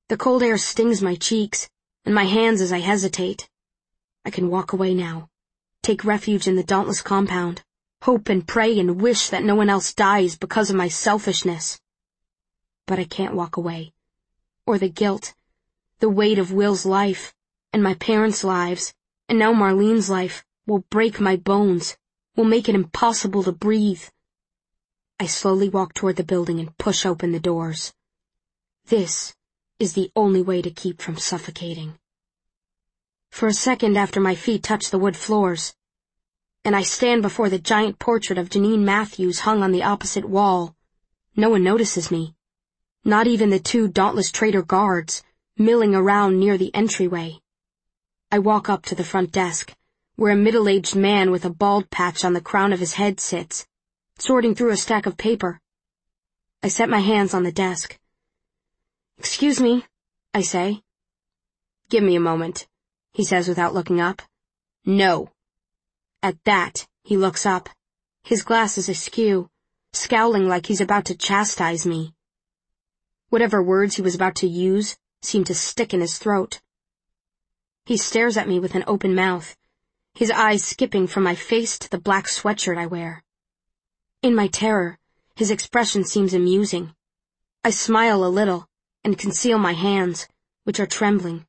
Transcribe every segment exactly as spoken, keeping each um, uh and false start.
The cold air stings my cheeks and my hands as I hesitate. I can walk away now, take refuge in the Dauntless compound, hope and pray and wish that no one else dies because of my selfishness. But I can't walk away. Or the guilt, the weight of Will's life, and my parents' lives, and now Marlene's life, will break my bones, will make it impossible to breathe. I slowly walk toward the building and push open the doors. This is the only way to keep from suffocating. For a second after my feet touch the wood floors, and I stand before the giant portrait of Janine Matthews hung on the opposite wall, no one notices me. Not even the two Dauntless Trader guards, milling around near the entryway. I walk up to the front desk, where a middle-aged man with a bald patch on the crown of his head sits, sorting through a stack of paper. I set my hands on the desk. "Excuse me," I say. "Give me a moment," he says without looking up. "No." At that, he looks up, his glasses askew, scowling like he's about to chastise me. Whatever words he was about to use seemed to stick in his throat. He stares at me with an open mouth, his eyes skipping from my face to the black sweatshirt I wear. In my terror, his expression seems amusing. I smile a little and conceal my hands, which are trembling.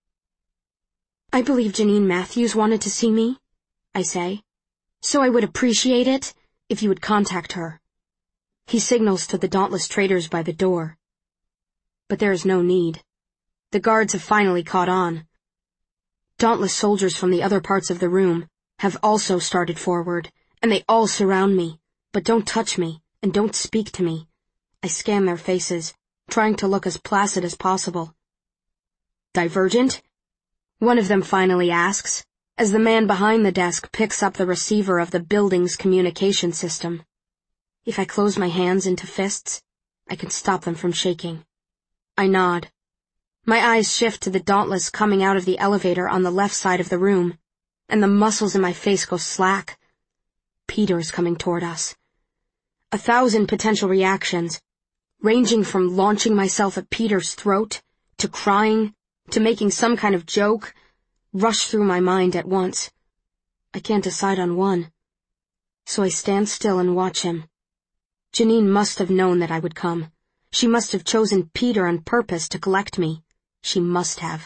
"I believe Janine Matthews wanted to see me," I say, "so I would appreciate it if you would contact her." He signals to the Dauntless Traders by the door. But there is no need. The guards have finally caught on. Dauntless soldiers from the other parts of the room have also started forward, and they all surround me, but don't touch me and don't speak to me. I scan their faces, trying to look as placid as possible. "Divergent?" one of them finally asks, as the man behind the desk picks up the receiver of the building's communication system. If I close my hands into fists, I can stop them from shaking. I nod. My eyes shift to the Dauntless coming out of the elevator on the left side of the room, and the muscles in my face go slack. Peter is coming toward us. A thousand potential reactions, ranging from launching myself at Peter's throat, to crying, to making some kind of joke, rush through my mind at once. I can't decide on one. So I stand still and watch him. Janine must have known that I would come. She must have chosen Peter on purpose to collect me. She must have.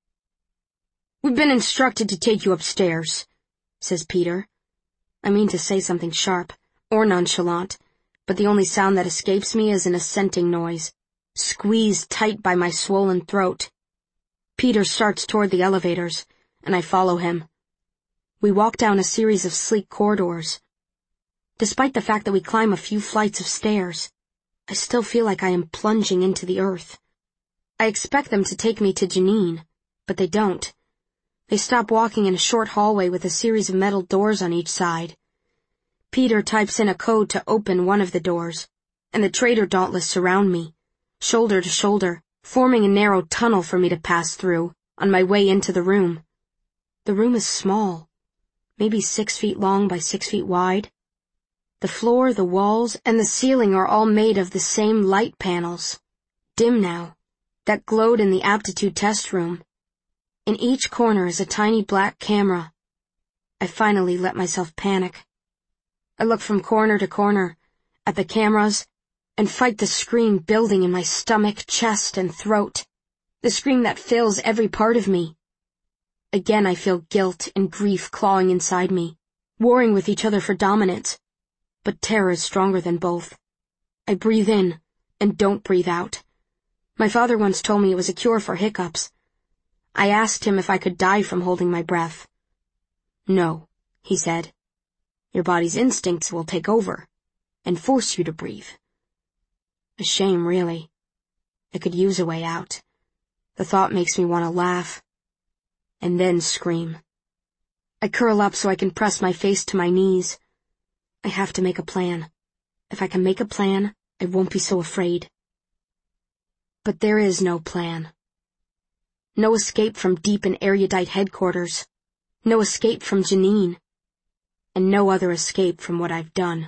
"We've been instructed to take you upstairs," says Peter. I mean to say something sharp, or nonchalant, but the only sound that escapes me is an assenting noise, squeezed tight by my swollen throat. Peter starts toward the elevators, and I follow him. We walk down a series of sleek corridors. Despite the fact that we climb a few flights of stairs, I still feel like I am plunging into the earth. I expect them to take me to Janine, but they don't. They stop walking in a short hallway with a series of metal doors on each side. Peter types in a code to open one of the doors, and the Trader Dauntless surround me, shoulder to shoulder, forming a narrow tunnel for me to pass through on my way into the room. The room is small, maybe six feet long by six feet wide. The floor, the walls, and the ceiling are all made of the same light panels, dim now, that glowed in the aptitude test room. In each corner is a tiny black camera. I finally let myself panic. I look from corner to corner, at the cameras, and fight the scream building in my stomach, chest, and throat, the scream that fills every part of me. Again I feel guilt and grief clawing inside me, warring with each other for dominance, but terror is stronger than both. I breathe in, and don't breathe out. My father once told me it was a cure for hiccups. I asked him if I could die from holding my breath. "No," he said. "Your body's instincts will take over, and force you to breathe." A shame, really. I could use a way out. The thought makes me want to laugh, and then scream. I curl up so I can press my face to my knees. I have to make a plan. If I can make a plan, I won't be so afraid. But there is no plan. No escape from deep and erudite headquarters. No escape from Janine. And no other escape from what I've done.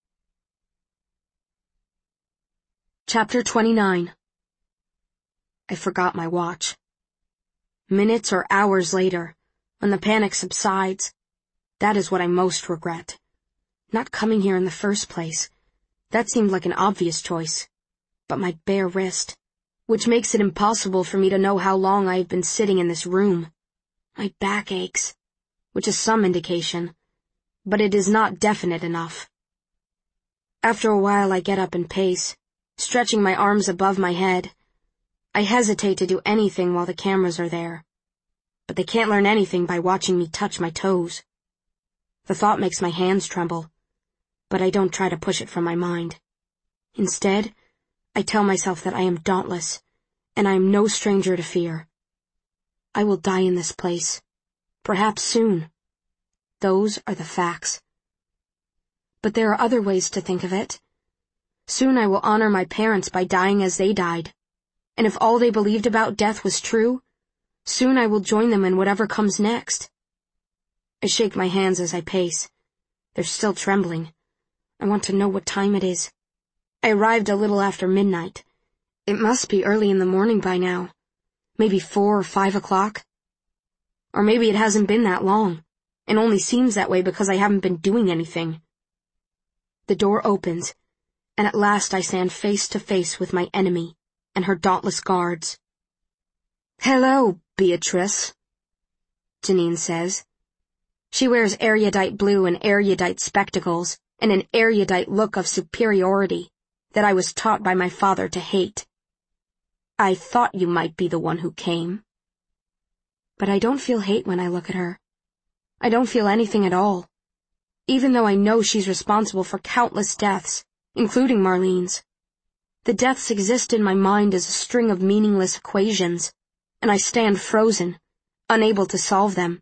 Chapter twenty-nine. I forgot my watch. Minutes or hours later, when the panic subsides, that is what I most regret. Not coming here in the first place. That seemed like an obvious choice. But my bare wrist, which makes it impossible for me to know how long I have been sitting in this room. My back aches, which is some indication, but it is not definite enough. After a while I get up and pace, stretching my arms above my head. I hesitate to do anything while the cameras are there. But they can't learn anything by watching me touch my toes. The thought makes my hands tremble, but I don't try to push it from my mind. Instead, I tell myself that I am dauntless, and I am no stranger to fear. I will die in this place, perhaps soon. Those are the facts. But there are other ways to think of it. Soon I will honor my parents by dying as they died, and if all they believed about death was true, soon I will join them in whatever comes next. I shake my hands as I pace. They're still trembling. I want to know what time it is. I arrived a little after midnight. It must be early in the morning by now. Maybe four or five o'clock. Or maybe it hasn't been that long, and only seems that way because I haven't been doing anything. The door opens, and at last I stand face to face with my enemy and her dauntless guards. "Hello, Beatrice," Janine says. She wears erudite blue and erudite spectacles and an erudite look of superiority that I was taught by my father to hate. "I thought you might be the one who came." But I don't feel hate when I look at her. I don't feel anything at all, even though I know she's responsible for countless deaths, including Marlene's. The deaths exist in my mind as a string of meaningless equations, and I stand frozen, unable to solve them.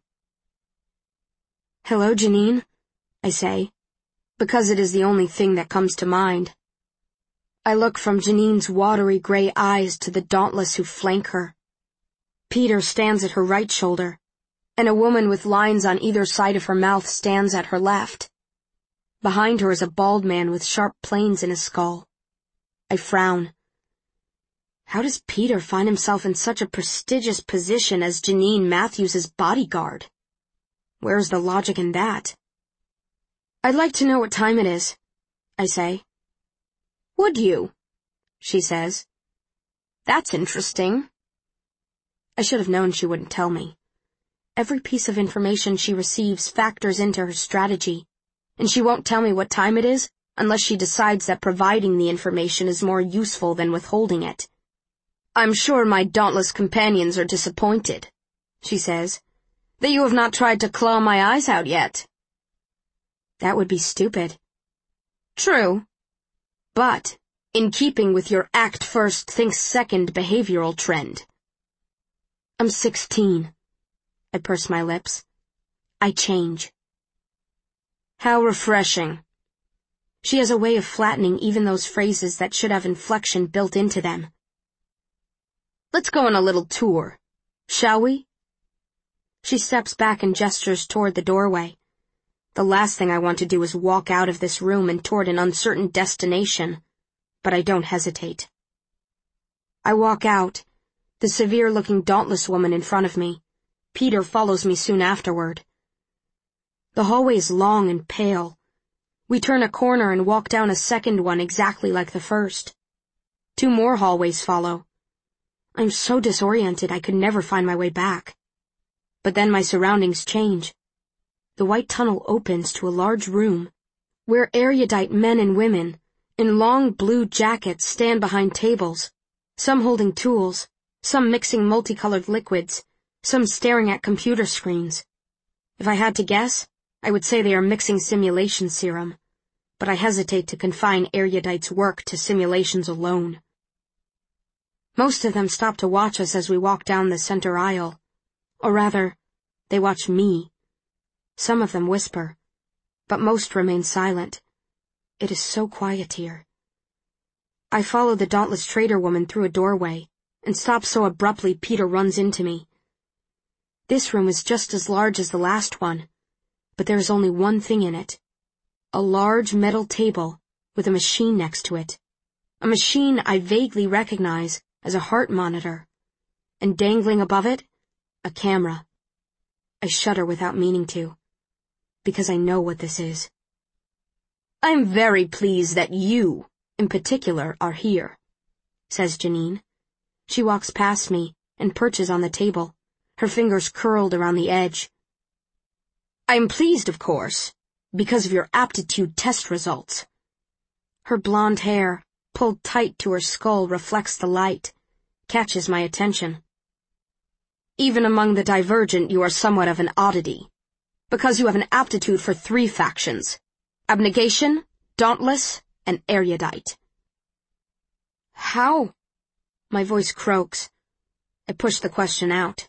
"Hello, Janine," I say, because it is the only thing that comes to mind. I look from Janine's watery gray eyes to the dauntless who flank her. Peter stands at her right shoulder, and a woman with lines on either side of her mouth stands at her left. Behind her is a bald man with sharp planes in his skull. I frown. How does Peter find himself in such a prestigious position as Janine Matthews's bodyguard? Where's the logic in that? "I'd like to know what time it is," I say. "Would you?" she says. "That's interesting." I should have known she wouldn't tell me. Every piece of information she receives factors into her strategy, and she won't tell me what time it is unless she decides that providing the information is more useful than withholding it. "I'm sure my dauntless companions are disappointed," she says, "that you have not tried to claw my eyes out yet." That would be stupid. True. But in keeping with your act first, think second behavioral trend. I'm sixteen. I purse my lips. I change. How refreshing. She has a way of flattening even those phrases that should have inflection built into them. Let's go on a little tour, shall we? She steps back and gestures toward the doorway. The last thing I want to do is walk out of this room and toward an uncertain destination, but I don't hesitate. I walk out, the severe-looking dauntless woman in front of me. Peter follows me soon afterward. The hallway is long and pale. We turn a corner and walk down a second one exactly like the first. Two more hallways follow. I'm so disoriented I could never find my way back. But then my surroundings change. The white tunnel opens to a large room, where erudite men and women, in long blue jackets, stand behind tables, some holding tools, some mixing multicolored liquids, some staring at computer screens. If I had to guess, I would say they are mixing simulation serum, but I hesitate to confine erudite's work to simulations alone. Most of them stop to watch us as we walk down the center aisle. Or rather, they watch me. Some of them whisper, but most remain silent. It is so quiet here. I follow the dauntless trader woman through a doorway, and stop so abruptly Peter runs into me. This room is just as large as the last one, but there is only one thing in it. A large metal table with a machine next to it. A machine I vaguely recognize as a heart monitor, and dangling above it, a camera. I shudder without meaning to, because I know what this is. "I'm very pleased that you, in particular, are here," says Janine. She walks past me and perches on the table, her fingers curled around the edge. "I'm pleased, of course, because of your aptitude test results." Her blonde hair, pulled tight to her skull, reflects the light, catches my attention. "Even among the divergent you are somewhat of an oddity, because you have an aptitude for three factions: abnegation, dauntless, and erudite." "How?" My voice croaks. I push the question out.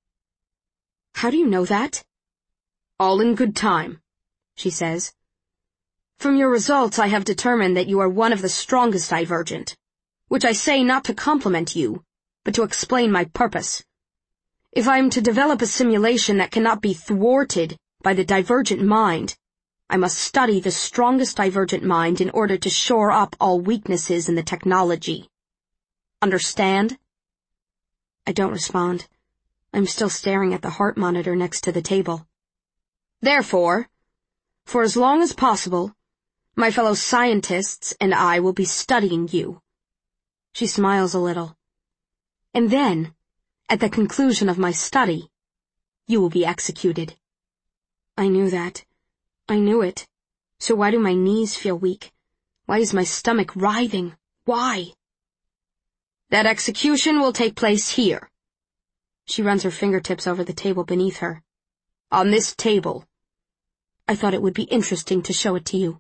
"How do you know that?" "All in good time," she says. "From your results I have determined that you are one of the strongest divergent, which I say not to compliment you, but to explain my purpose. If I am to develop a simulation that cannot be thwarted by the divergent mind, I must study the strongest divergent mind in order to shore up all weaknesses in the technology. Understand?" I don't respond. I'm still staring at the heart monitor next to the table. "Therefore, for as long as possible, my fellow scientists and I will be studying you." She smiles a little. "And then, at the conclusion of my study, you will be executed." I knew that. I knew it. So why do my knees feel weak? Why is my stomach writhing? Why? "That execution will take place here." She runs her fingertips over the table beneath her. "On this table. I thought it would be interesting to show it to you."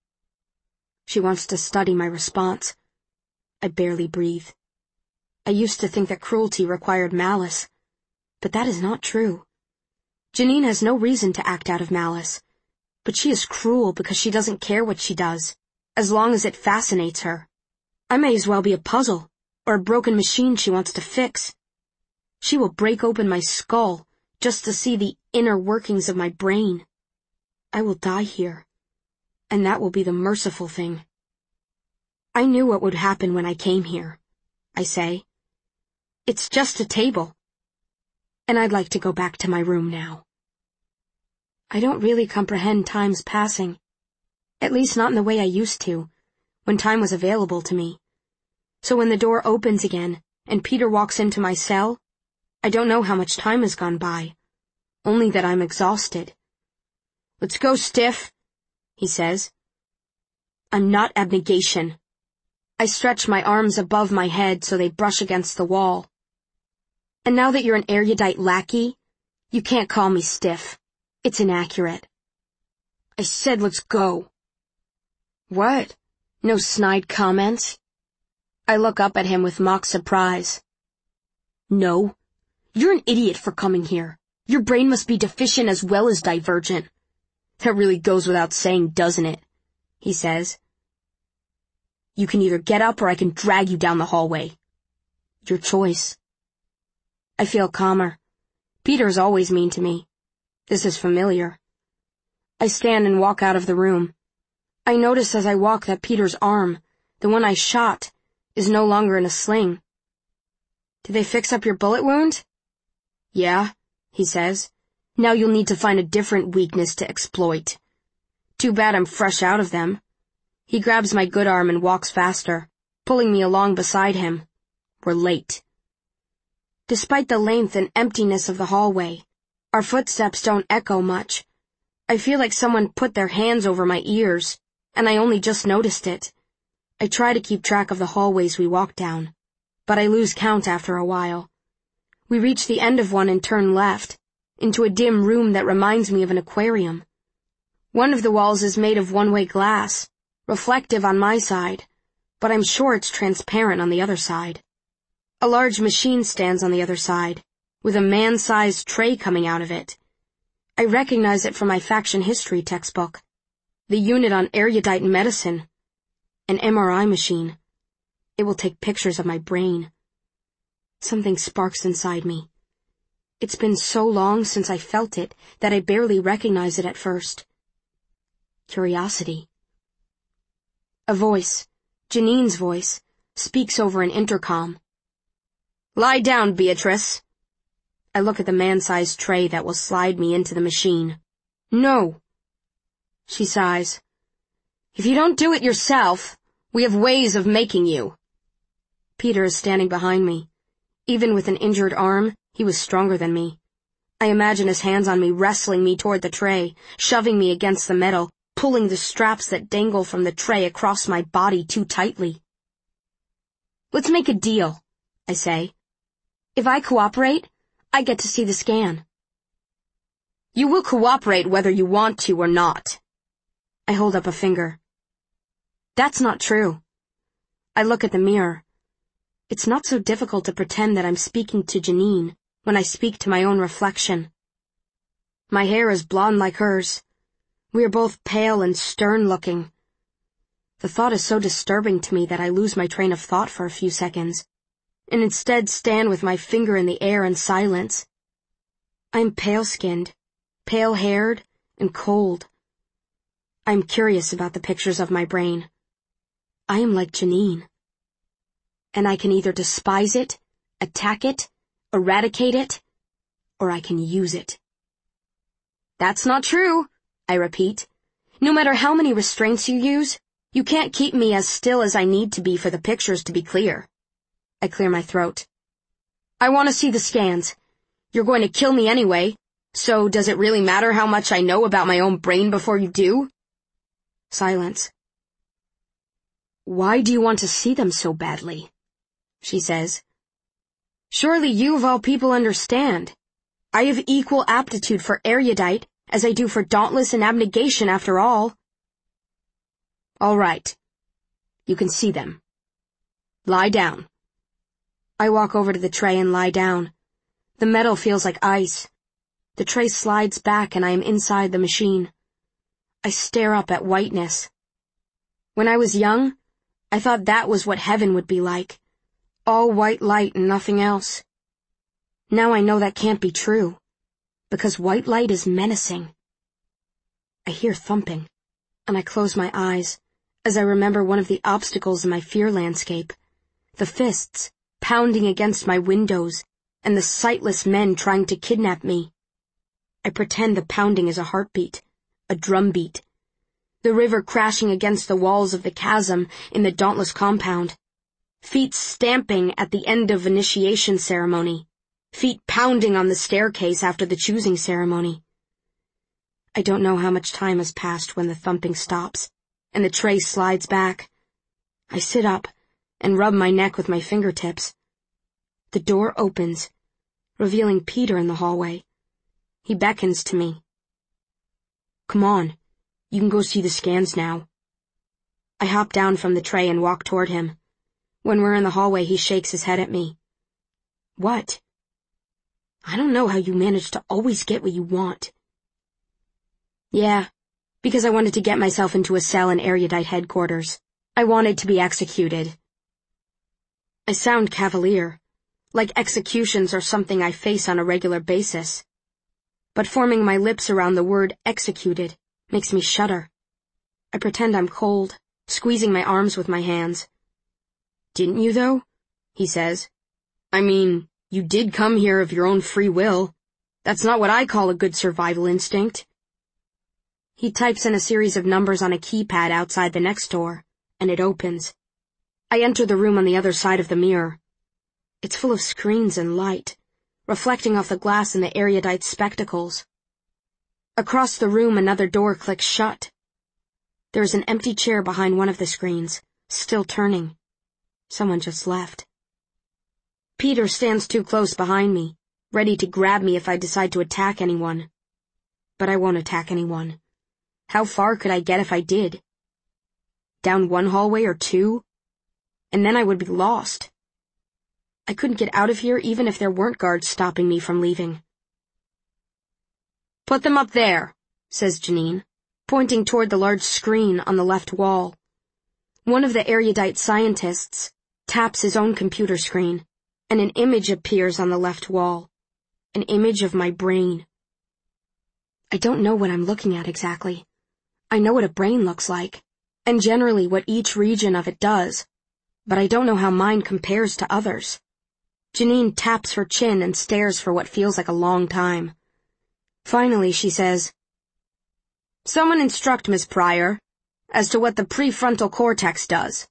She wants to study my response. I barely breathe. I used to think that cruelty required malice, but that is not true. Janine has no reason to act out of malice, but she is cruel because she doesn't care what she does, as long as it fascinates her. I may as well be a puzzle, or a broken machine she wants to fix. She will break open my skull just to see the inner workings of my brain. I will die here, and that will be the merciful thing. "I knew what would happen when I came here," I say. "It's just a table, and I'd like to go back to my room now." I don't really comprehend time's passing, at least not in the way I used to, when time was available to me. So when the door opens again, and Peter walks into my cell, I don't know how much time has gone by, only that I'm exhausted. "Let's go, Stiff," he says. "I'm not abnegation." I stretch my arms above my head so they brush against the wall. "And now that you're an erudite lackey, you can't call me stiff. It's inaccurate." I said let's go. "What? No snide comments?" I look up at him with mock surprise. "No. You're an idiot for coming here. Your brain must be deficient as well as divergent." "That really goes without saying, doesn't it?" he says. "You can either get up or I can drag you down the hallway." "Your choice." I feel calmer. Peter is always mean to me. This is familiar. I stand and walk out of the room. I notice as I walk that Peter's arm, the one I shot, is no longer in a sling. "Did they fix up your bullet wound?" "Yeah," he says. "Now you'll need to find a different weakness to exploit." "Too bad I'm fresh out of them." He grabs my good arm and walks faster, pulling me along beside him. We're late. Despite the length and emptiness of the hallway, our footsteps don't echo much. I feel like someone put their hands over my ears, and I only just noticed it. I try to keep track of the hallways we walk down, but I lose count after a while. We reach the end of one and turn left, into a dim room that reminds me of an aquarium. One of the walls is made of one-way glass, reflective on my side, but I'm sure it's transparent on the other side. A large machine stands on the other side, with a man-sized tray coming out of it. I recognize it from my faction history textbook. The unit on erudite medicine. An M R I machine. It will take pictures of my brain. Something sparks inside me. It's been so long since I felt it that I barely recognize it at first. Curiosity. A voice, Janine's voice, speaks over an intercom. Lie down, Beatrice. I look at the man-sized tray that will slide me into the machine. No. She sighs. If you don't do it yourself, we have ways of making you. Peter is standing behind me. Even with an injured arm, he was stronger than me. I imagine his hands on me wrestling me toward the tray, shoving me against the metal, pulling the straps that dangle from the tray across my body too tightly. Let's make a deal, I say. If I cooperate, I get to see the scan. You will cooperate whether you want to or not. I hold up a finger. That's not true. I look at the mirror. It's not so difficult to pretend that I'm speaking to Janine when I speak to my own reflection. My hair is blonde like hers. We are both pale and stern-looking. The thought is so disturbing to me that I lose my train of thought for a few seconds, and instead stand with my finger in the air in silence. I'm pale-skinned, pale-haired, and cold. I'm curious about the pictures of my brain. I am like Janine. And I can either despise it, attack it, eradicate it, or I can use it. That's not true, I repeat. No matter how many restraints you use, you can't keep me as still as I need to be for the pictures to be clear. I clear my throat. I want to see the scans. You're going to kill me anyway, so does it really matter how much I know about my own brain before you do? Silence. Why do you want to see them so badly? She says. Surely you of all people understand. I have equal aptitude for erudite as I do for dauntless and abnegation after all. All right. You can see them. Lie down. I walk over to the tray and lie down. The metal feels like ice. The tray slides back and I am inside the machine. I stare up at whiteness. When I was young, I thought that was what heaven would be like. All white light and nothing else. Now I know that can't be true, because white light is menacing. I hear thumping, and I close my eyes as I remember one of the obstacles in my fear landscape, the fists pounding against my windows and the sightless men trying to kidnap me. I pretend the pounding is a heartbeat, a drumbeat, the river crashing against the walls of the chasm in the dauntless compound. Feet stamping at the end of initiation ceremony. Feet pounding on the staircase after the choosing ceremony. I don't know how much time has passed when the thumping stops, and the tray slides back. I sit up and rub my neck with my fingertips. The door opens, revealing Peter in the hallway. He beckons to me. Come on, you can go see the scans now. I hop down from the tray and walk toward him. When we're in the hallway, he shakes his head at me. What? I don't know how you manage to always get what you want. Yeah, because I wanted to get myself into a cell in erudite headquarters. I wanted to be executed. I sound cavalier, like executions are something I face on a regular basis. But forming my lips around the word executed makes me shudder. I pretend I'm cold, squeezing my arms with my hands. Didn't you, though? He says. I mean, you did come here of your own free will. That's not what I call a good survival instinct. He types in a series of numbers on a keypad outside the next door, and it opens. I enter the room on the other side of the mirror. It's full of screens and light, reflecting off the glass in the erudite spectacles. Across the room, another door clicks shut. There is an empty chair behind one of the screens, still turning. Someone just left. Peter stands too close behind me, ready to grab me if I decide to attack anyone. But I won't attack anyone. How far could I get if I did? Down one hallway or two? And then I would be lost. I couldn't get out of here even if there weren't guards stopping me from leaving. Put them up there, says Janine, pointing toward the large screen on the left wall. One of the erudite scientists taps his own computer screen, and an image appears on the left wall. An image of my brain. I don't know what I'm looking at exactly. I know what a brain looks like, and generally what each region of it does, but I don't know how mine compares to others. Janine taps her chin and stares for what feels like a long time. Finally, she says, "Someone instruct Miss Pryor as to what the prefrontal cortex does."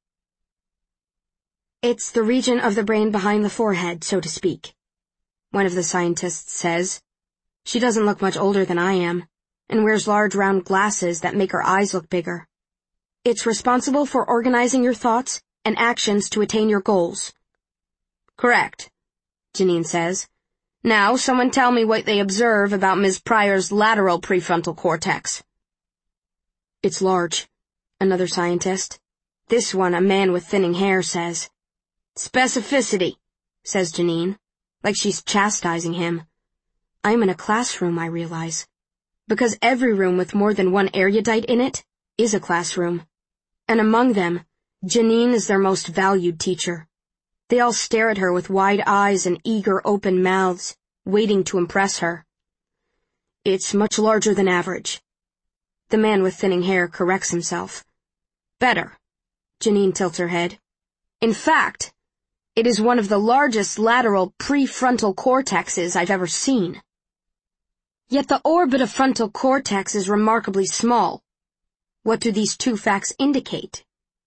"It's the region of the brain behind the forehead, so to speak," one of the scientists says. She doesn't look much older than I am, and wears large round glasses that make her eyes look bigger. "It's responsible for organizing your thoughts and actions to attain your goals." "Correct," Janine says. "Now, someone tell me what they observe about Miss Pryor's lateral prefrontal cortex." "It's large," another scientist, this one a man with thinning hair, says. "Specificity," says Janine, like she's chastising him. I'm in a classroom, I realize, because every room with more than one erudite in it is a classroom, and among them, Janine is their most valued teacher. They all stare at her with wide eyes and eager open mouths, waiting to impress her. "It's much larger than average." The man with thinning hair corrects himself. "Better." Janine tilts her head. "In fact, it is one of the largest lateral prefrontal cortexes I've ever seen." Yet the orbitofrontal cortex is remarkably small. What do these two facts indicate?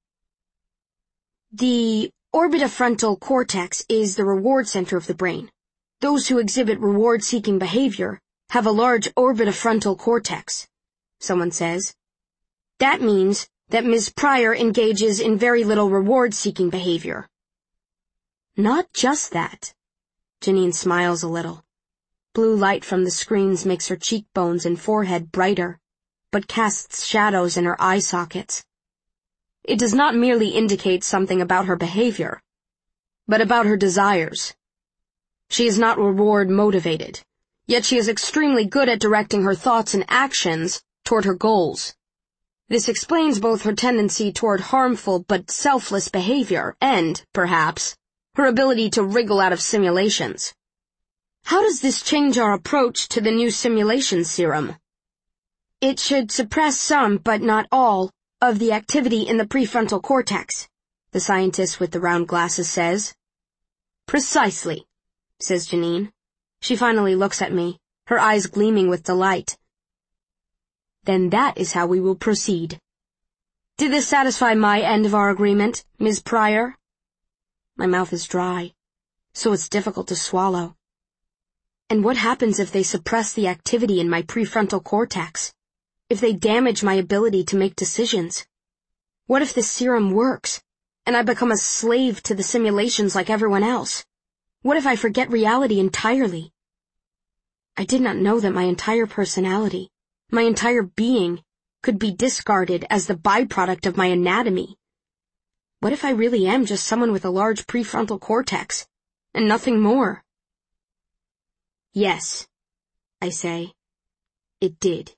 The orbitofrontal cortex is the reward center of the brain. Those who exhibit reward-seeking behavior have a large orbitofrontal cortex, someone says. That means that Miss Pryor engages in very little reward-seeking behavior. Not just that. Janine smiles a little. Blue light from the screens makes her cheekbones and forehead brighter, but casts shadows in her eye sockets. It does not merely indicate something about her behavior, but about her desires. She is not reward-motivated, yet she is extremely good at directing her thoughts and actions toward her goals. This explains both her tendency toward harmful but selfless behavior and, perhaps, her ability to wriggle out of simulations. How does this change our approach to the new simulation serum? It should suppress some, but not all, of the activity in the prefrontal cortex, the scientist with the round glasses says. Precisely, says Janine. She finally looks at me, her eyes gleaming with delight. Then that is how we will proceed. Did this satisfy my end of our agreement, Miss Pryor? My mouth is dry, so it's difficult to swallow. And what happens if they suppress the activity in my prefrontal cortex? If they damage my ability to make decisions? What if this serum works, and I become a slave to the simulations like everyone else? What if I forget reality entirely? I did not know that my entire personality, my entire being, could be discarded as the byproduct of my anatomy. What if I really am just someone with a large prefrontal cortex, and nothing more? Yes, I say. It did.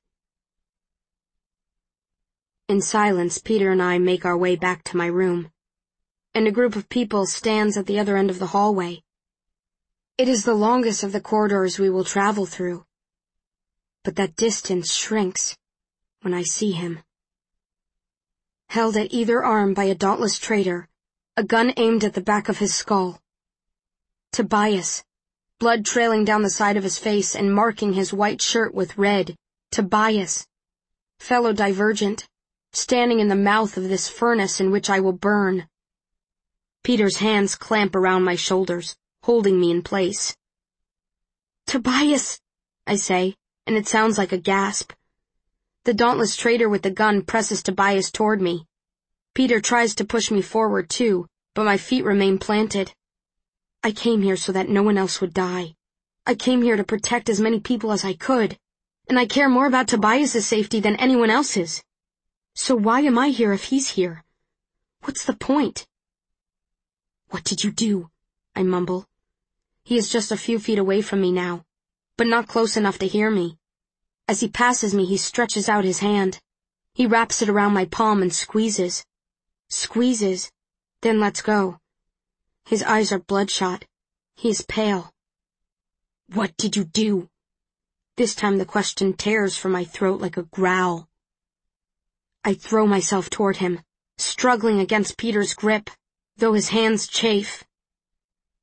In silence, Peter and I make our way back to my room, and a group of people stands at the other end of the hallway. It is the longest of the corridors we will travel through, but that distance shrinks when I see him. Held at either arm by a dauntless traitor, a gun aimed at the back of his skull. Tobias, blood trailing down the side of his face and marking his white shirt with red. Tobias, fellow divergent, standing in the mouth of this furnace in which I will burn. Peter's hands clamp around my shoulders, holding me in place. Tobias, I say, and it sounds like a gasp. The dauntless traitor with the gun presses Tobias toward me. Peter tries to push me forward too, but my feet remain planted. I came here so that no one else would die. I came here to protect as many people as I could, and I care more about Tobias's safety than anyone else's. So why am I here if he's here? What's the point? What did you do? I mumble. He is just a few feet away from me now, but not close enough to hear me. As he passes me, he stretches out his hand. He wraps it around my palm and squeezes. Squeezes, then lets go. His eyes are bloodshot. He is pale. What did you do? This time the question tears from my throat like a growl. I throw myself toward him, struggling against Peter's grip, though his hands chafe.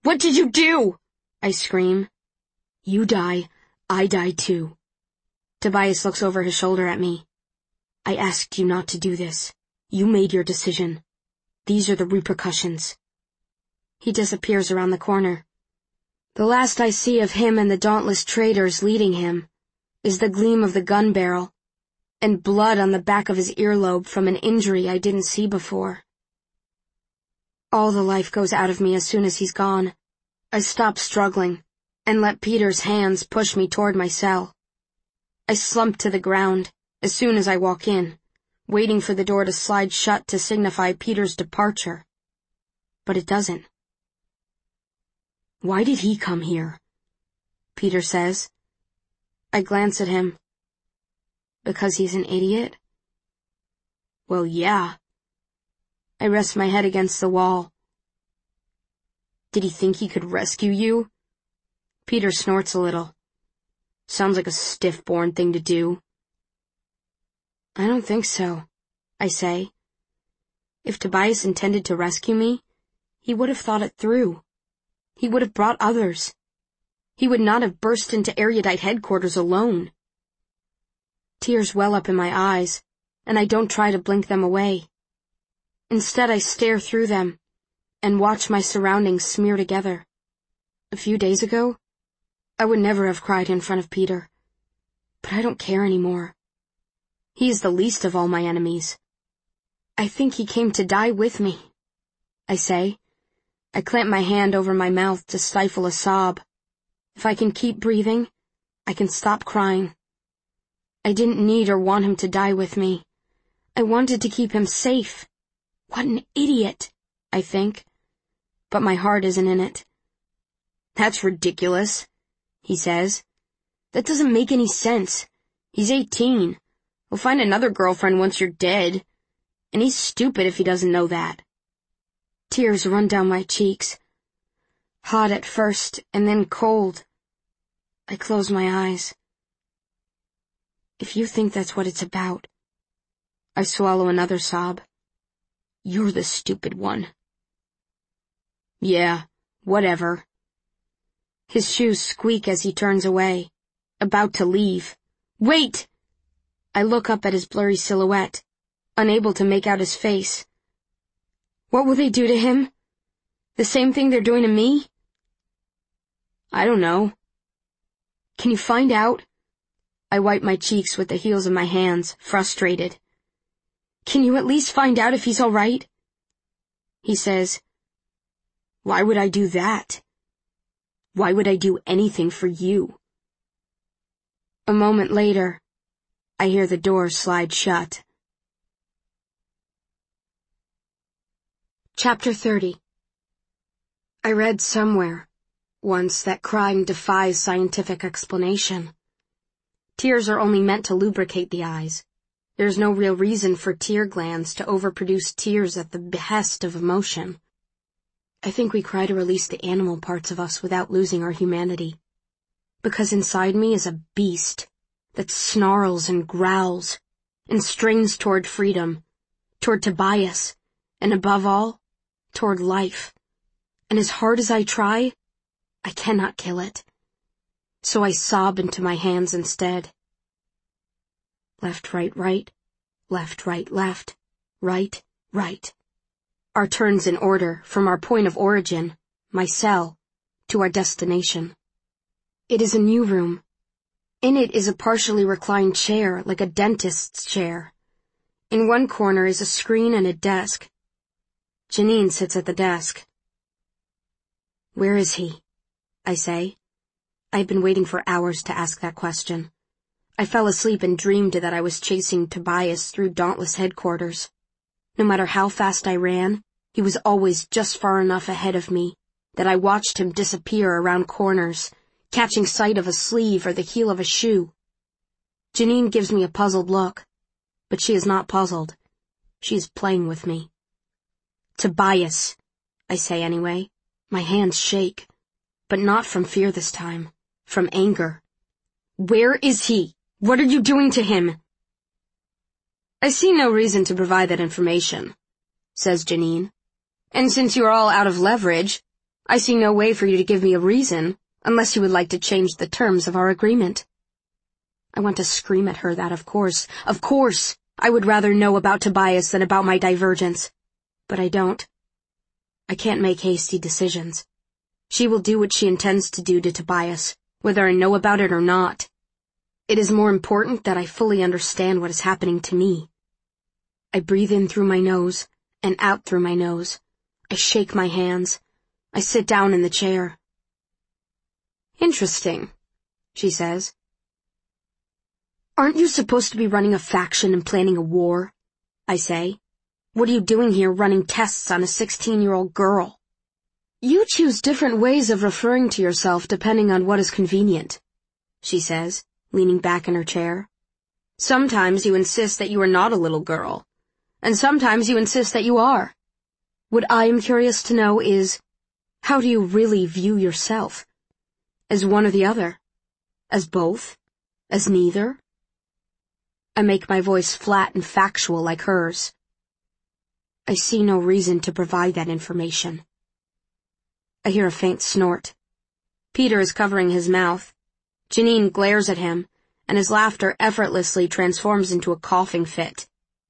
What did you do? I scream. You die, I die too. Tobias looks over his shoulder at me. I asked you not to do this. You made your decision. These are the repercussions. He disappears around the corner. The last I see of him and the dauntless traders leading him is the gleam of the gun barrel and blood on the back of his earlobe from an injury I didn't see before. All the life goes out of me as soon as he's gone. I stop struggling and let Peter's hands push me toward my cell. I slump to the ground as soon as I walk in, waiting for the door to slide shut to signify Peter's departure. But it doesn't. Why did he come here? Peter says. I glance at him. Because he's an idiot? Well, yeah. I rest my head against the wall. Did he think he could rescue you? Peter snorts a little. Sounds like a stiff-born thing to do. I don't think so, I say. If Tobias intended to rescue me, he would have thought it through. He would have brought others. He would not have burst into Erudite headquarters alone. Tears well up in my eyes, and I don't try to blink them away. Instead, I stare through them and watch my surroundings smear together. A few days ago, I would never have cried in front of Peter, but I don't care anymore. He is the least of all my enemies. I think he came to die with me, I say. I clamp my hand over my mouth to stifle a sob. If I can keep breathing, I can stop crying. I didn't need or want him to die with me. I wanted to keep him safe. What an idiot, I think. But my heart isn't in it. That's ridiculous, he says. That doesn't make any sense. He's eighteen. He'll find another girlfriend once you're dead. And he's stupid if he doesn't know that. Tears run down my cheeks. Hot at first, and then cold. I close my eyes. If you think that's what it's about, I swallow another sob. You're the stupid one. Yeah, whatever. His shoes squeak as he turns away, about to leave. Wait! I look up at his blurry silhouette, unable to make out his face. What will they do to him? The same thing they're doing to me? I don't know. Can you find out? I wipe my cheeks with the heels of my hands, frustrated. Can you at least find out if he's all right? He says, Why would I do that? Why would I do anything for you? A moment later, I hear the door slide shut. Chapter thirty. I read somewhere, once, that crying defies scientific explanation. Tears are only meant to lubricate the eyes. There's no real reason for tear glands to overproduce tears at the behest of emotion. I think we cry to release the animal parts of us without losing our humanity. Because inside me is a beast that snarls and growls and strains toward freedom, toward Tobias, and above all, toward life. And as hard as I try, I cannot kill it. So I sob into my hands instead. Left, right, right. Left, right, left. Right, right. Our turns in order from our point of origin, my cell, to our destination. It is a new room. In it is a partially reclined chair, like a dentist's chair. In one corner is a screen and a desk. Janine sits at the desk. Where is he? I say. I've been waiting for hours to ask that question. I fell asleep and dreamed that I was chasing Tobias through Dauntless headquarters. No matter how fast I ran, he was always just far enough ahead of me that I watched him disappear around corners, catching sight of a sleeve or the heel of a shoe. Janine gives me a puzzled look, but she is not puzzled. She is playing with me. Tobias, I say anyway. My hands shake, but not from fear this time, from anger. Where is he? What are you doing to him? I see no reason to provide that information, says Janine. And since you're all out of leverage, I see no way for you to give me a reason, unless you would like to change the terms of our agreement. I want to scream at her that, of course, of course, I would rather know about Tobias than about my divergence. But I don't. I can't make hasty decisions. She will do what she intends to do to Tobias, whether I know about it or not. It is more important that I fully understand what is happening to me. I breathe in through my nose and out through my nose. I shake my hands. I sit down in the chair. Interesting, she says. Aren't you supposed to be running a faction and planning a war? I say. What are you doing here running tests on a sixteen-year-old girl? You choose different ways of referring to yourself depending on what is convenient, she says, leaning back in her chair. Sometimes you insist that you are not a little girl, and sometimes you insist that you are. What I am curious to know is, how do you really view yourself? As one or the other? As both? As neither? I make my voice flat and factual like hers. I see no reason to provide that information. I hear a faint snort. Peter is covering his mouth. Janine glares at him, and his laughter effortlessly transforms into a coughing fit.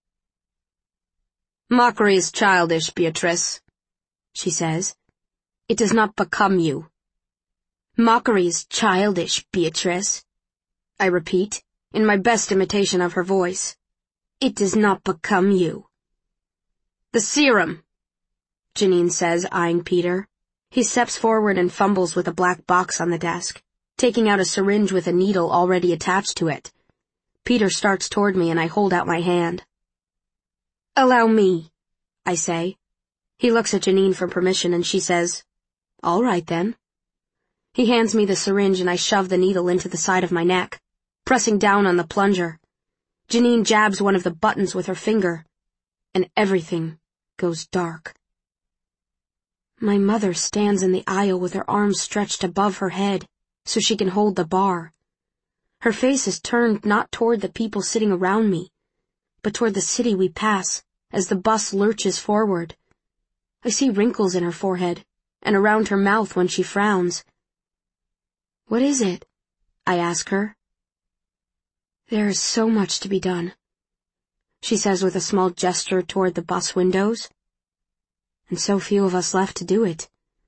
Mockery is childish, Beatrice, she says. It does not become you. Mockery is childish, Beatrice, I repeat, in my best imitation of her voice. It does not become you. The serum, Janine says, eyeing Peter. He steps forward and fumbles with a black box on the desk, taking out a syringe with a needle already attached to it. Peter starts toward me and I hold out my hand. Allow me, I say. He looks at Janine for permission and she says, All right then. He hands me the syringe and I shove the needle into the side of my neck, pressing down on the plunger. Janine jabs one of the buttons with her finger, and everything goes dark. My mother stands in the aisle with her arms stretched above her head so she can hold the bar. Her face is turned not toward the people sitting around me, but toward the city we pass as the bus lurches forward. I see wrinkles in her forehead and around her mouth when she frowns. What is it? I ask her. There is so much to be done, she says with a small gesture toward the bus windows. And so few of us left to do it.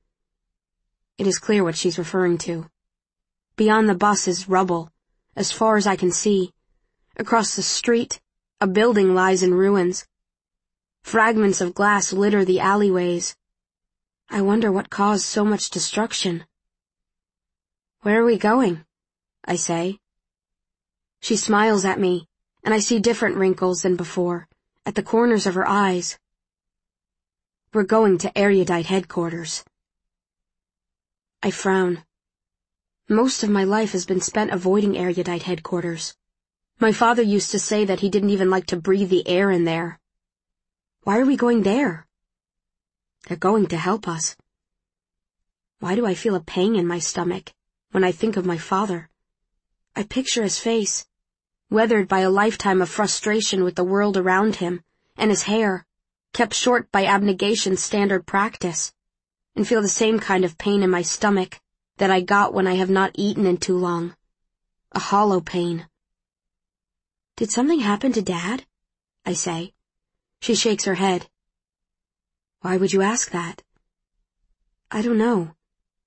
It is clear what she's referring to. Beyond the bus is rubble, as far as I can see. Across the street, a building lies in ruins. Fragments of glass litter the alleyways. I wonder what caused so much destruction. Where are we going? I say. She smiles at me, and I see different wrinkles than before, at the corners of her eyes. We're going to Erudite headquarters. I frown. Most of my life has been spent avoiding Erudite headquarters. My father used to say that he didn't even like to breathe the air in there. Why are we going there? They're going to help us. Why do I feel a pang in my stomach when I think of my father? I picture his face, weathered by a lifetime of frustration with the world around him, and his hair, kept short by abnegation's standard practice, and feel the same kind of pain in my stomach that I got when I have not eaten in too long. A hollow pain. Did something happen to Dad? I say. She shakes her head. Why would you ask that? I don't know.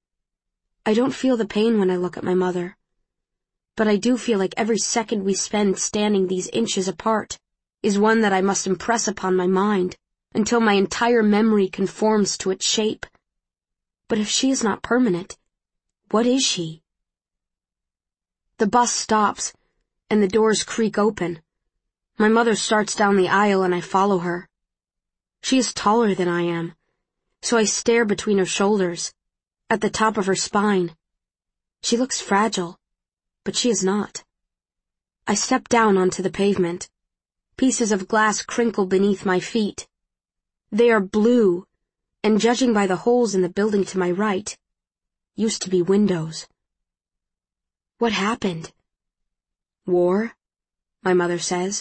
I don't feel the pain when I look at my mother. But I do feel like every second we spend standing these inches apart is one that I must impress upon my mind until my entire memory conforms to its shape. But if she is not permanent, what is she? The bus stops, and the doors creak open. My mother starts down the aisle and I follow her. She is taller than I am, so I stare between her shoulders, at the top of her spine. She looks fragile, but she is not. I step down onto the pavement. Pieces of glass crinkle beneath my feet. They are blue, and judging by the holes in the building to my right, used to be windows. What happened? War, my mother says.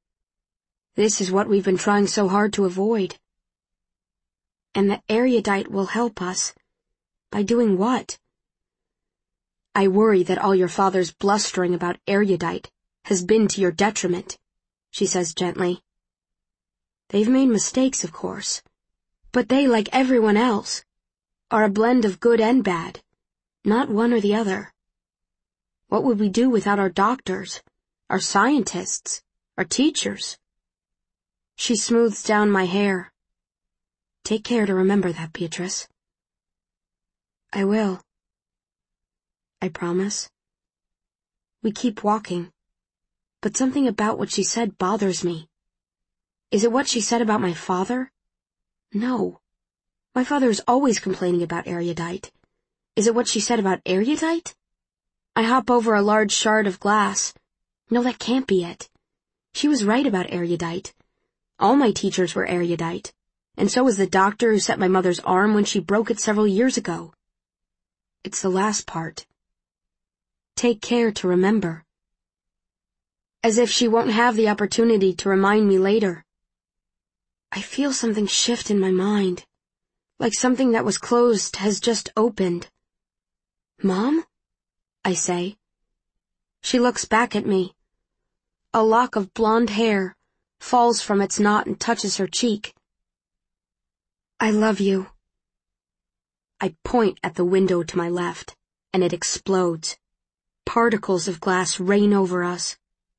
This is what we've been trying so hard to avoid. And the Erudite will help us, By doing what? I worry that all your father's blustering about erudite has been to your detriment, she says gently. They've made mistakes, of course, but they, like everyone else, are a blend of good and bad, not one or the other. What would we do without our doctors, our scientists, our teachers? She smooths down my hair. Take care to remember that, Beatrice. I will. I promise. We keep walking, but something about what she said bothers me. Is it what she said about my father? No. My father is always complaining about erudite. Is it what she said about erudite? I hop over a large shard of glass. No, that can't be it. She was right about erudite. All my teachers were erudite, and so was the doctor who set my mother's arm when she broke it several years ago. It's the last part. Take care to remember. As if she won't have the opportunity to remind me later. I feel something shift in my mind, like something that was closed has just opened. Mom? I say. She looks back at me. A lock of blonde hair falls from its knot and touches her cheek. I love you. I point at the window to my left, and it explodes. Particles of glass rain over us.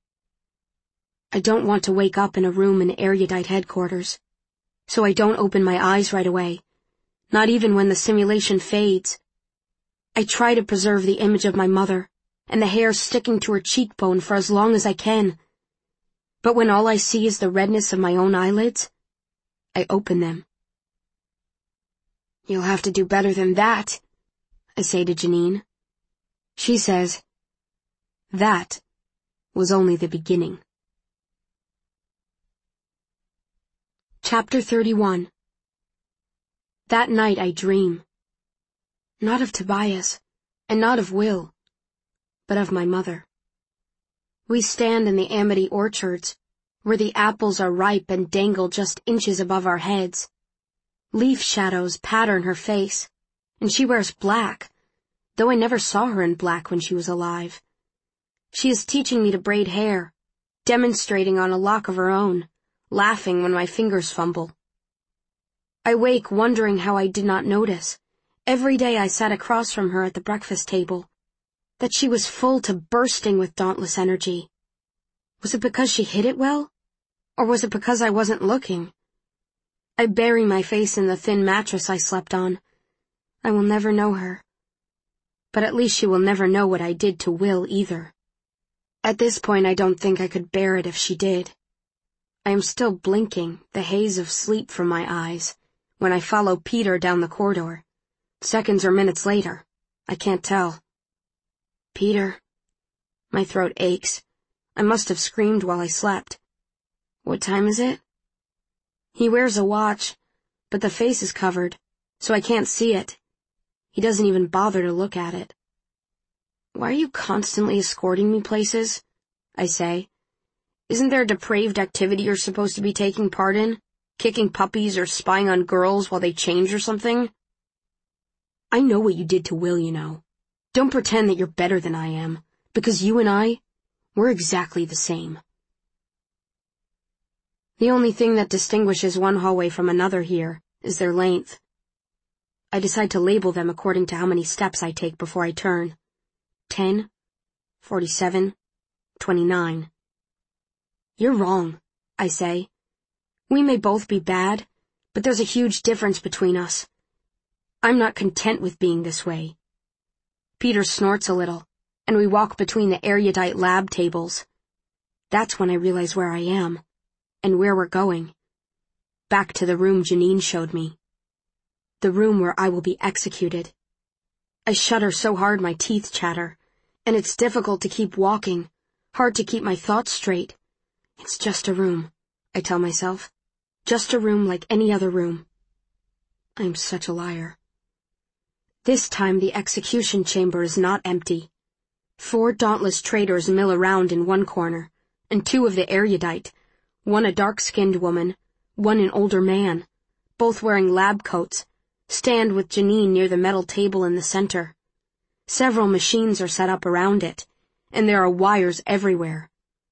I don't want to wake up in a room in erudite headquarters, so I don't open my eyes right away, not even when the simulation fades. I try to preserve the image of my mother and the hair sticking to her cheekbone for as long as I can. But when all I see is the redness of my own eyelids, I open them. You'll have to do better than that, I say to Janine. She says, that was only the beginning. Chapter thirty-one. That night I dream. Not of Tobias, and not of Will, but of my mother. We stand in the Amity orchards, where the apples are ripe and dangle just inches above our heads. Leaf shadows pattern her face, and she wears black, though I never saw her in black when she was alive. She is teaching me to braid hair, demonstrating on a lock of her own, laughing when my fingers fumble. I wake wondering how I did not notice, every day I sat across from her at the breakfast table, that she was full to bursting with dauntless energy. Was it because she hid it well? Or was it because I wasn't looking? I bury my face in the thin mattress I slept on. I will never know her. But at least she will never know what I did to Will either. At this point I don't think I could bear it if she did. I am still blinking, the haze of sleep from my eyes, when I follow Peter down the corridor. Seconds or minutes later, I can't tell. Peter. My throat aches. I must have screamed while I slept. What time is it? He wears a watch, but the face is covered, so I can't see it. He doesn't even bother to look at it. Why are you constantly escorting me places? I say. Isn't there depraved activity you're supposed to be taking part in? Kicking puppies or spying on girls while they change or something? I know what you did to Will, you know. Don't pretend that you're better than I am, because you and I, we're exactly the same. The only thing that distinguishes one hallway from another here is their length. I decide to label them according to how many steps I take before I turn. Ten, forty-seven, twenty-nine. You're wrong, I say. We may both be bad, but there's a huge difference between us. I'm not content with being this way. Peter snorts a little, and we walk between the erudite lab tables. That's when I realize where I am, and where we're going. Back to the room Janine showed me. The room where I will be executed. I shudder so hard my teeth chatter, and it's difficult to keep walking, hard to keep my thoughts straight. It's just a room, I tell myself. Just a room like any other room. I'm such a liar. This time the execution chamber is not empty. Four dauntless traitors mill around in one corner, and two of the erudite, one a dark-skinned woman, one an older man, both wearing lab coats, stand with Janine near the metal table in the center. Several machines are set up around it, and there are wires everywhere.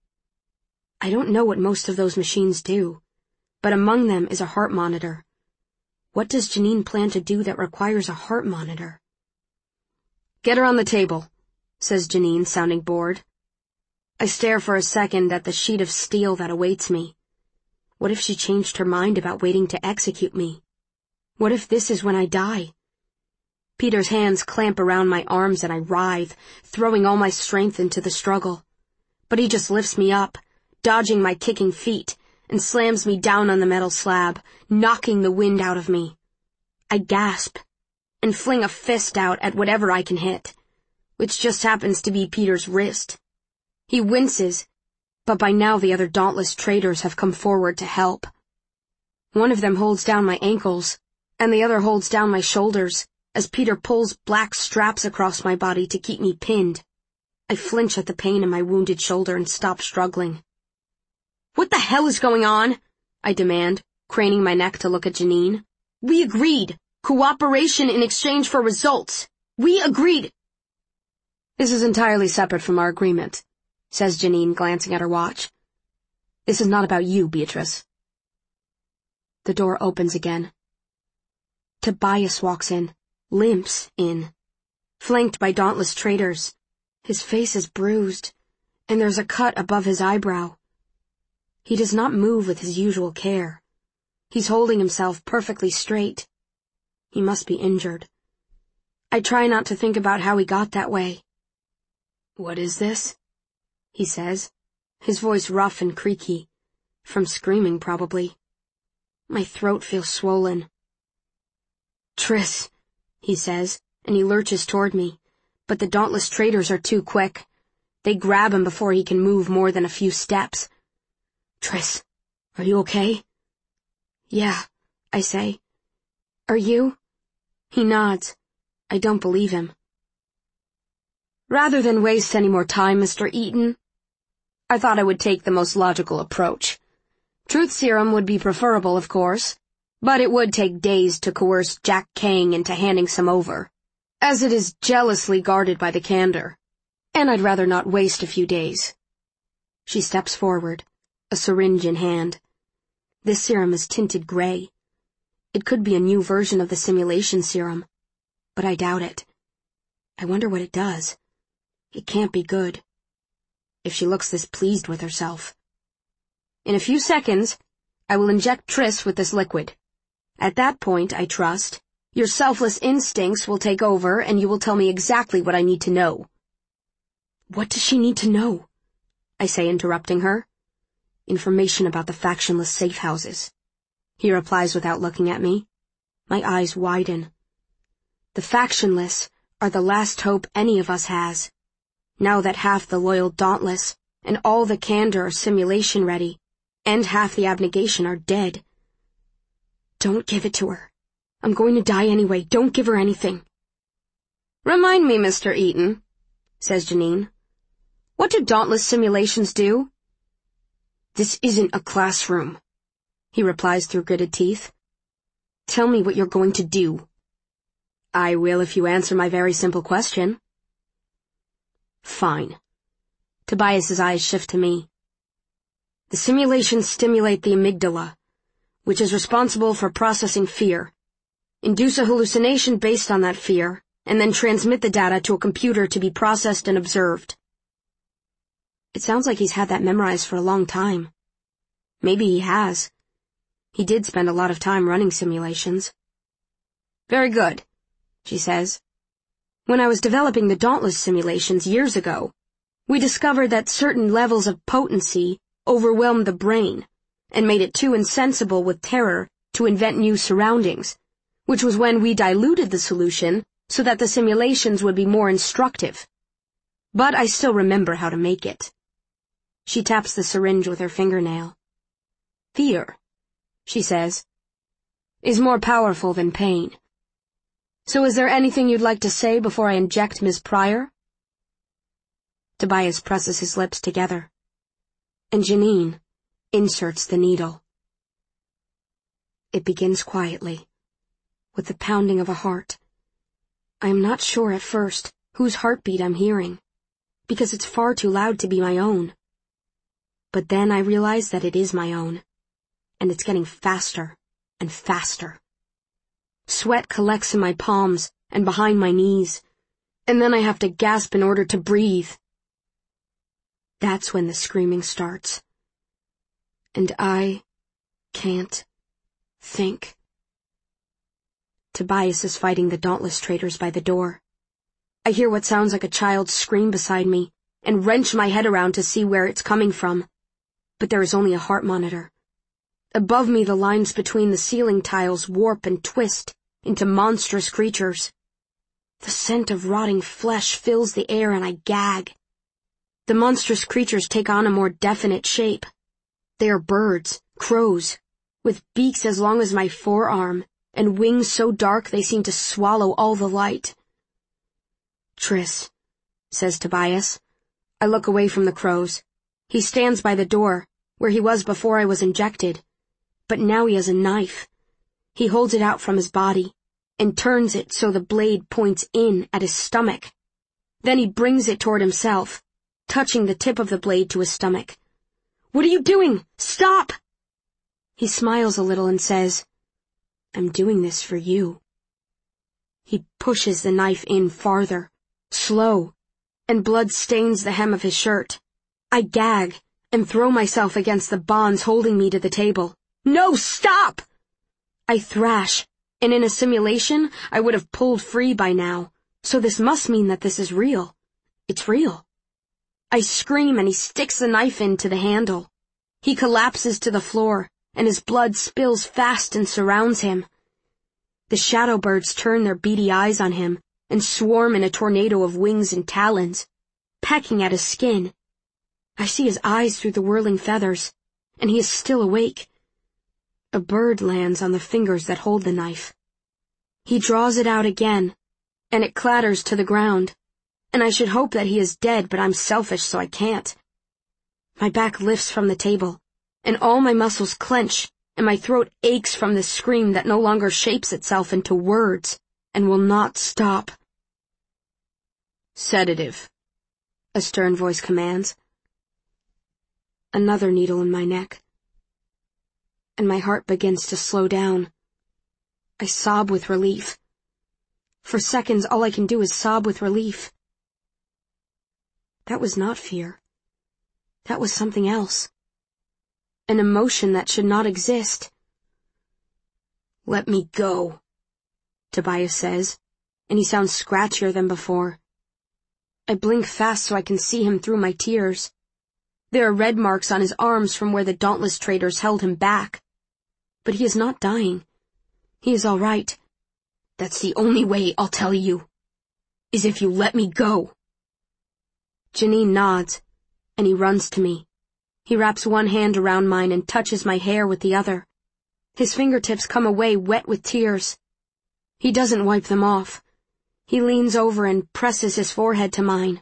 I don't know what most of those machines do, but among them is a heart monitor. What does Janine plan to do that requires a heart monitor? "Get her on the table," says Janine, sounding bored. I stare for a second at the sheet of steel that awaits me. What if she changed her mind about waiting to execute me? What if this is when I die? Peter's hands clamp around my arms and I writhe, throwing all my strength into the struggle. But he just lifts me up, dodging my kicking feet, and slams me down on the metal slab, knocking the wind out of me. I gasp, and fling a fist out at whatever I can hit, which just happens to be Peter's wrist. He winces, but by now the other dauntless traitors have come forward to help. One of them holds down my ankles, and the other holds down my shoulders, as Peter pulls black straps across my body to keep me pinned. I flinch at the pain in my wounded shoulder and stop struggling. "What the hell is going on?" I demand, craning my neck to look at Janine. "We agreed. Cooperation in exchange for results. We agreed." "This is entirely separate from our agreement," says Janine, glancing at her watch. "This is not about you, Beatrice." The door opens again. Tobias walks in, limps in, flanked by dauntless traitors. His face is bruised, and there's a cut above his eyebrow. He does not move with his usual care. He's holding himself perfectly straight. He must be injured. I try not to think about how he got that way. "What is this?" he says, his voice rough and creaky. From screaming, probably. My throat feels swollen. "Triss," he says, and he lurches toward me, but the dauntless traitors are too quick. They grab him before he can move more than a few steps. "Triss, are you okay?" "Yeah," I say. "Are you?" He nods. I don't believe him. "Rather than waste any more time, Mister Eaton, I thought I would take the most logical approach. Truth serum would be preferable, of course, but it would take days to coerce Jack Kang into handing some over, as it is jealously guarded by the Kandor, and I'd rather not waste a few days." She steps forward, a syringe in hand. This serum is tinted gray. It could be a new version of the simulation serum, but I doubt it. I wonder what it does. It can't be good, if she looks this pleased with herself. "In a few seconds, I will inject Triss with this liquid. At that point, I trust, your selfless instincts will take over and you will tell me exactly what I need to know." "What does she need to know?" I say, interrupting her. "Information about the factionless safe houses," he replies without looking at me. My eyes widen. The factionless are the last hope any of us has, now that half the loyal Dauntless and all the Kandor are simulation ready, and half the abnegation are dead. "Don't give it to her. I'm going to die anyway. Don't give her anything." "Remind me, Mister Eaton," says Janine. "What do Dauntless simulations do?" "This isn't a classroom," he replies through gritted teeth. "Tell me what you're going to do." "I will if you answer my very simple question." "Fine." Tobias's eyes shift to me. "The simulations stimulate the amygdala, which is responsible for processing fear, induce a hallucination based on that fear, and then transmit the data to a computer to be processed and observed." It sounds like he's had that memorized for a long time. Maybe he has. He did spend a lot of time running simulations. "Very good," she says. "When I was developing the Dauntless simulations years ago, we discovered that certain levels of potency overwhelmed the brain and made it too insensible with terror to invent new surroundings, which was when we diluted the solution so that the simulations would be more instructive. But I still remember how to make it." She taps the syringe with her fingernail. "Fear," she says, "is more powerful than pain. So is there anything you'd like to say before I inject Miss Pryor?" Tobias presses his lips together, and Janine inserts the needle. It begins quietly, with the pounding of a heart. I am not sure at first whose heartbeat I'm hearing, because it's far too loud to be my own. But then I realize that it is my own, and it's getting faster and faster. Sweat collects in my palms and behind my knees, and then I have to gasp in order to breathe. That's when the screaming starts. And I can't think. Tobias is fighting the Dauntless Traders by the door. I hear what sounds like a child scream beside me and wrench my head around to see where it's coming from. But there is only a heart monitor. Above me, the lines between the ceiling tiles warp and twist into monstrous creatures. The scent of rotting flesh fills the air and I gag. The monstrous creatures take on a more definite shape. They are birds, crows, with beaks as long as my forearm, and wings so dark they seem to swallow all the light. "Triss," says Tobias. I look away from the crows. He stands by the door, where he was before I was injected. But now he has a knife. He holds it out from his body, and turns it so the blade points in at his stomach. Then he brings it toward himself, touching the tip of the blade to his stomach. "What are you doing? Stop!" He smiles a little and says, "I'm doing this for you." He pushes the knife in farther, slow, and blood stains the hem of his shirt. I gag and throw myself against the bonds holding me to the table. "No, stop!" I thrash, and in a simulation I would have pulled free by now, so this must mean that this is real. It's real. I scream and he sticks the knife into the handle. He collapses to the floor, and his blood spills fast and surrounds him. The shadow birds turn their beady eyes on him and swarm in a tornado of wings and talons, pecking at his skin. I see his eyes through the whirling feathers, and he is still awake. A bird lands on the fingers that hold the knife. He draws it out again, and it clatters to the ground, and I should hope that he is dead, but I'm selfish, so I can't. My back lifts from the table, and all my muscles clench, and my throat aches from this scream that no longer shapes itself into words, and will not stop. "Sedative," a stern voice commands. Another needle in my neck, and my heart begins to slow down. I sob with relief. For seconds, all I can do is sob with relief. That was not fear. That was something else. An emotion that should not exist. "Let me go," Tobias says, and he sounds scratchier than before. I blink fast so I can see him through my tears. There are red marks on his arms from where the Dauntless Traders held him back. But he is not dying. He is all right. "That's the only way I'll tell you, is if you let me go." Janine nods, and he runs to me. He wraps one hand around mine and touches my hair with the other. His fingertips come away wet with tears. He doesn't wipe them off. He leans over and presses his forehead to mine.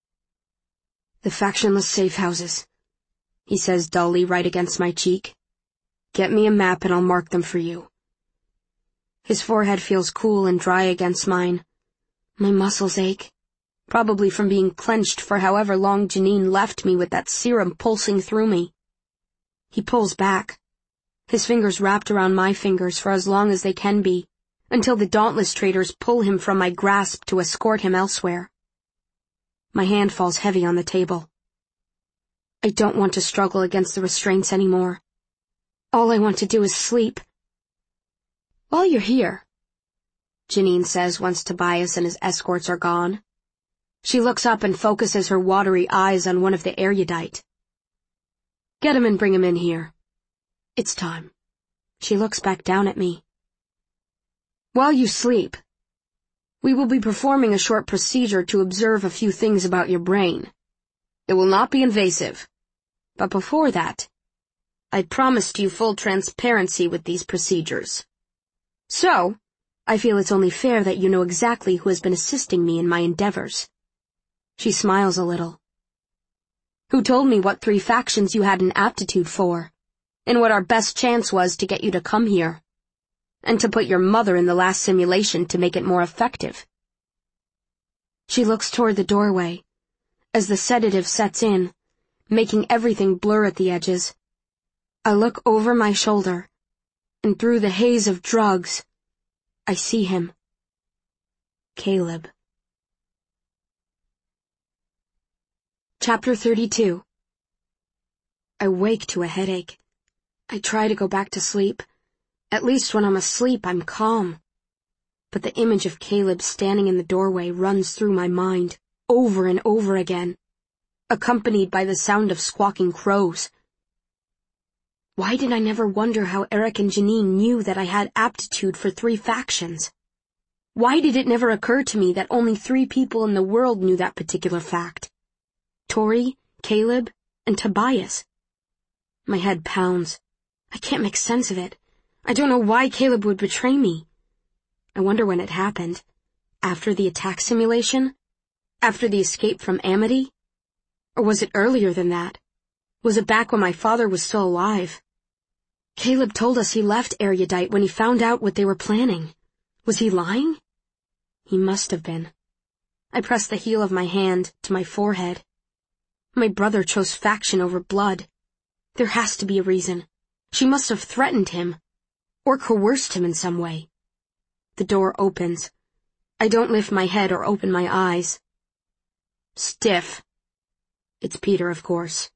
"The factionless safe houses," he says dully right against my cheek. "Get me a map and I'll mark them for you." His forehead feels cool and dry against mine. My muscles ache, probably from being clenched for however long Janine left me with that serum pulsing through me. He pulls back, his fingers wrapped around my fingers for as long as they can be, until the Dauntless Traders pull him from my grasp to escort him elsewhere. My hand falls heavy on the table. I don't want to struggle against the restraints anymore. All I want to do is sleep. "While you're here," Janine says once Tobias and his escorts are gone. She looks up and focuses her watery eyes on one of the erudite. "Get him and bring him in here. It's time." She looks back down at me. "While you sleep, we will be performing a short procedure to observe a few things about your brain. It will not be invasive, but before that, I promised you full transparency with these procedures. So, I feel it's only fair that you know exactly who has been assisting me in my endeavors." She smiles a little. "Who told me what three factions you had an aptitude for, and what our best chance was to get you to come here. and to put your mother in the last simulation to make it more effective. She looks toward the doorway, as the sedative sets in, making everything blur at the edges. I look over my shoulder, and through the haze of drugs, I see him. Caleb. Chapter thirty-two. I wake to a headache. I try to go back to sleep. At least when I'm asleep, I'm calm. But the image of Caleb standing in the doorway runs through my mind, over and over again, accompanied by the sound of squawking crows. Why did I never wonder how Eric and Janine knew that I had aptitude for three factions? Why did it never occur to me that only three people in the world knew that particular fact? Tori, Caleb, and Tobias. My head pounds. I can't make sense of it. I don't know why Caleb would betray me. I wonder when it happened. After the attack simulation? After the escape from Amity? Or was it earlier than that? Was it back when my father was still alive? Caleb told us he left Erudite when he found out what they were planning. Was he lying? He must have been. I pressed the heel of my hand to my forehead. My brother chose faction over blood. There has to be a reason. She must have threatened him, or coerced him in some way. The door opens. I don't lift my head or open my eyes. Stiff. It's Peter, of course.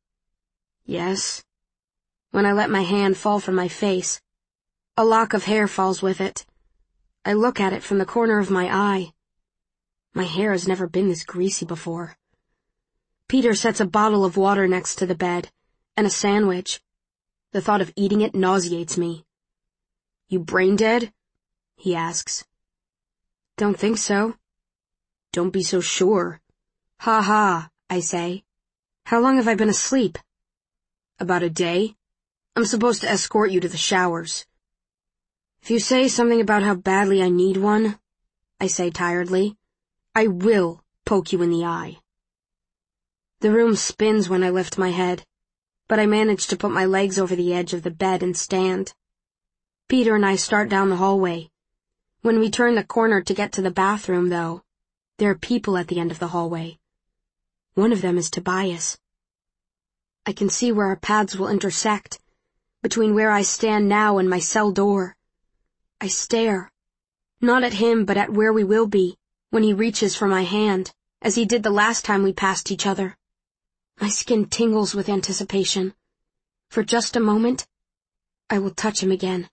Yes. When I let my hand fall from my face, a lock of hair falls with it. I look at it from the corner of my eye. My hair has never been this greasy before. Peter sets a bottle of water next to the bed, and a sandwich. The thought of eating it nauseates me. You brain dead? He asks. Don't think so. Don't be so sure. Ha ha, I say. How long have I been asleep? About a day. I'm supposed to escort you to the showers. If you say something about how badly I need one, I say tiredly, I will poke you in the eye. The room spins when I lift my head, but I manage to put my legs over the edge of the bed and stand. Peter and I start down the hallway. When we turn the corner to get to the bathroom, though, there are people at the end of the hallway. One of them is Tobias. I can see where our paths will intersect, between where I stand now and my cell door. I stare, not at him but at where we will be, when he reaches for my hand, as he did the last time we passed each other. My skin tingles with anticipation. For just a moment, I will touch him again.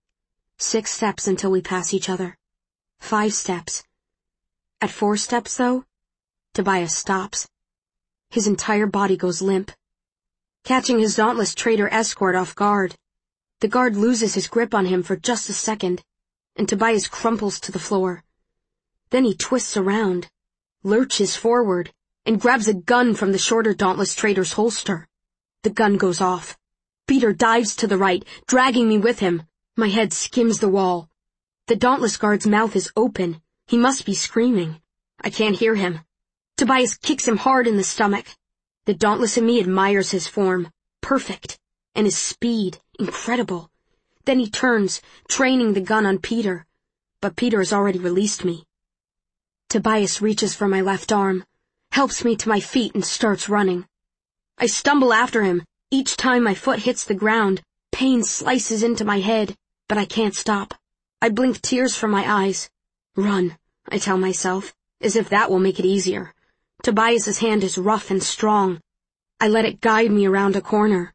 Six steps until we pass each other. Five steps. At four steps, though, Tobias stops. His entire body goes limp, catching his dauntless traitor escort off guard. The guard loses his grip on him for just a second, and Tobias crumples to the floor. Then he twists around, lurches forward, and grabs a gun from the shorter dauntless traitor's holster. The gun goes off. Peter dives to the right, dragging me with him. My head skims the wall. The dauntless guard's mouth is open. He must be screaming. I can't hear him. Tobias kicks him hard in the stomach. The dauntless in me admires his form, perfect, and his speed, incredible. Then he turns, training the gun on Peter. But Peter has already released me. Tobias reaches for my left arm, helps me to my feet, and starts running. I stumble after him. Each time my foot hits the ground, pain slices into my head, but I can't stop. I blink tears from my eyes. Run, I tell myself, as if that will make it easier. Tobias's hand is rough and strong. I let it guide me around a corner.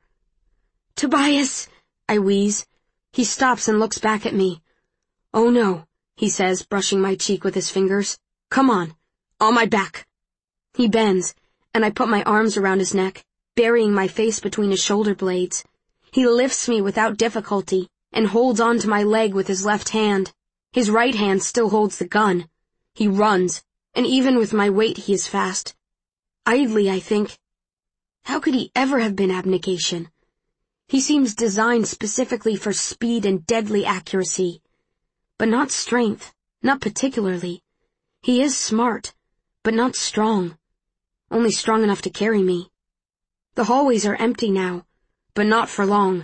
Tobias, I wheeze. He stops and looks back at me. Oh no, he says, brushing my cheek with his fingers. Come on, on my back. He bends, and I put my arms around his neck, burying my face between his shoulder blades. He lifts me without difficulty and holds onto my leg with his left hand. His right hand still holds the gun. He runs, and even with my weight he is fast. Idly, I think, how could he ever have been abnegation? He seems designed specifically for speed and deadly accuracy, but not strength, not particularly. He is smart, but not strong, only strong enough to carry me. The hallways are empty now, but not for long.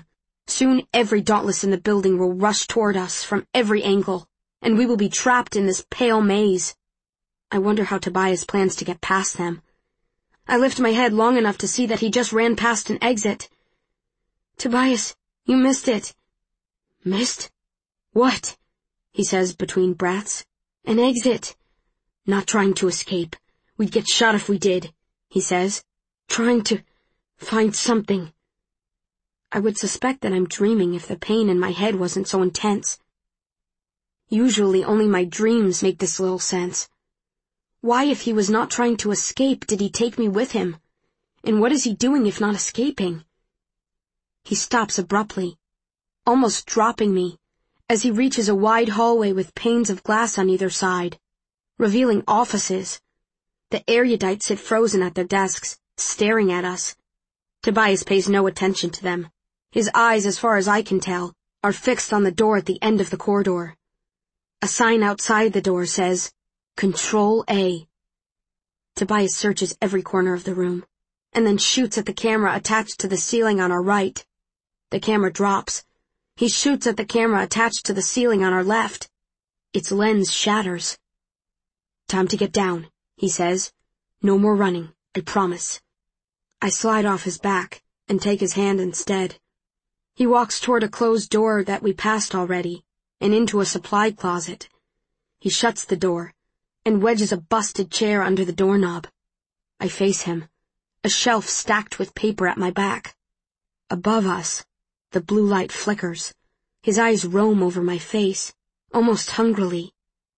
Soon every Dauntless in the building will rush toward us from every angle, and we will be trapped in this pale maze. I wonder how Tobias plans to get past them. I lift my head long enough to see that he just ran past an exit. Tobias, you missed it. Missed? What? He says between breaths. An exit. Not trying to escape. We'd get shot if we did, he says. Trying to find something. I would suspect that I'm dreaming if the pain in my head wasn't so intense. Usually only my dreams make this little sense. Why, if he was not trying to escape, did he take me with him? And what is he doing if not escaping? He stops abruptly, almost dropping me, as he reaches a wide hallway with panes of glass on either side, revealing offices. The Erudites sit frozen at their desks, staring at us. Tobias pays no attention to them. His eyes, as far as I can tell, are fixed on the door at the end of the corridor. A sign outside the door says, Control A. Tobias searches every corner of the room, and then shoots at the camera attached to the ceiling on our right. The camera drops. He shoots at the camera attached to the ceiling on our left. Its lens shatters. Time to get down, he says. No more running, I promise. I slide off his back and take his hand instead. He walks toward a closed door that we passed already, and into a supply closet. He shuts the door and wedges a busted chair under the doorknob. I face him, a shelf stacked with paper at my back. Above us, the blue light flickers. His eyes roam over my face, almost hungrily.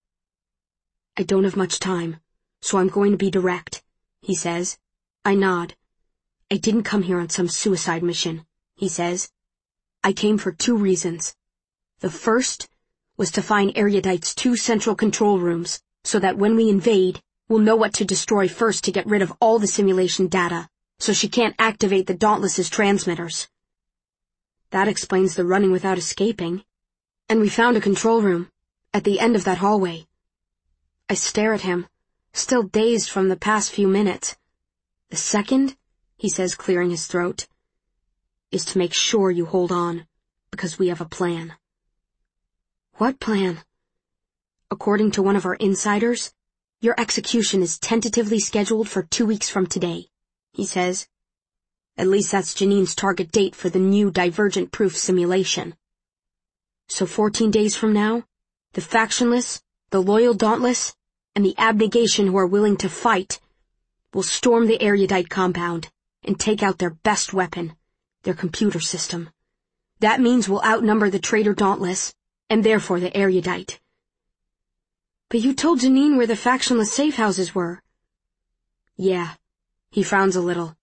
I don't have much time, so I'm going to be direct, he says. I nod. I didn't come here on some suicide mission, he says. I came for two reasons. The first was to find Erudite's two central control rooms, so that when we invade, we'll know what to destroy first to get rid of all the simulation data, so she can't activate the Dauntless's transmitters. That explains the running without escaping. And we found a control room, at the end of that hallway. I stare at him, still dazed from the past few minutes. The second, he says, clearing his throat, is to make sure you hold on, because we have a plan. What plan? According to one of our insiders, your execution is tentatively scheduled for two weeks from today, he says. At least that's Janine's target date for the new divergent-proof simulation. So fourteen days from now, the factionless, the loyal Dauntless, and the abnegation who are willing to fight will storm the Erudite compound and take out their best weapon, their computer system. That means we'll outnumber the traitor Dauntless, and therefore the Erudite. But you told Janine where the factionless safe houses were. Yeah, he frowns a little.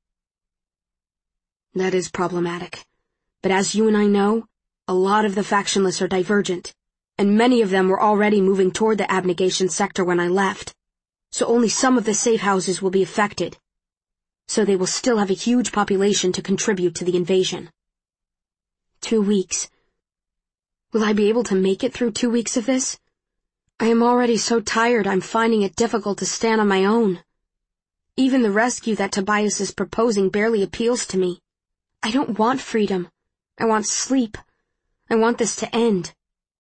That is problematic. But as you and I know, a lot of the factionless are divergent, and many of them were already moving toward the abnegation sector when I left. So only some of the safe houses will be affected. So they will still have a huge population to contribute to the invasion. Two weeks. Will I be able to make it through two weeks of this? I am already so tired I'm finding it difficult to stand on my own. Even the rescue that Tobias is proposing barely appeals to me. I don't want freedom. I want sleep. I want this to end.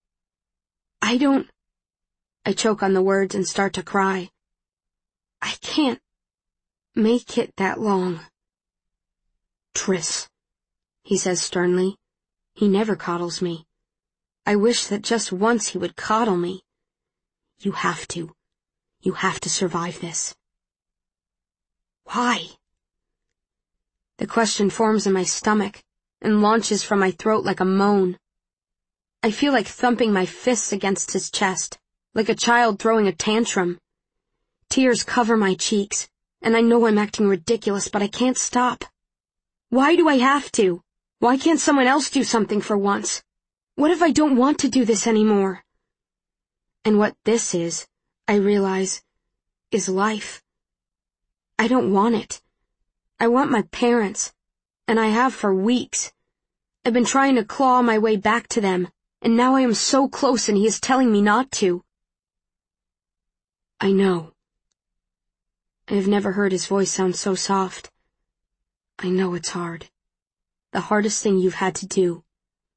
I don't... I choke on the words and start to cry. I can't make it that long. Triss, he says sternly. He never coddles me. I wish that just once he would coddle me. You have to. You have to survive this. Why? The question forms in my stomach and launches from my throat like a moan. I feel like thumping my fists against his chest, like a child throwing a tantrum. Tears cover my cheeks, and I know I'm acting ridiculous, but I can't stop. Why do I have to? Why can't someone else do something for once? What if I don't want to do this anymore? And what this is, I realize, is life. I don't want it. I want my parents, and I have for weeks. I've been trying to claw my way back to them, and now I am so close and he is telling me not to. I know. I have never heard his voice sound so soft. I know it's hard. The hardest thing you've had to do,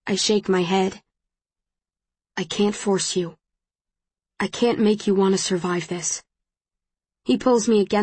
I shake my head. I can't force you. I can't make you want to survive this. He pulls me against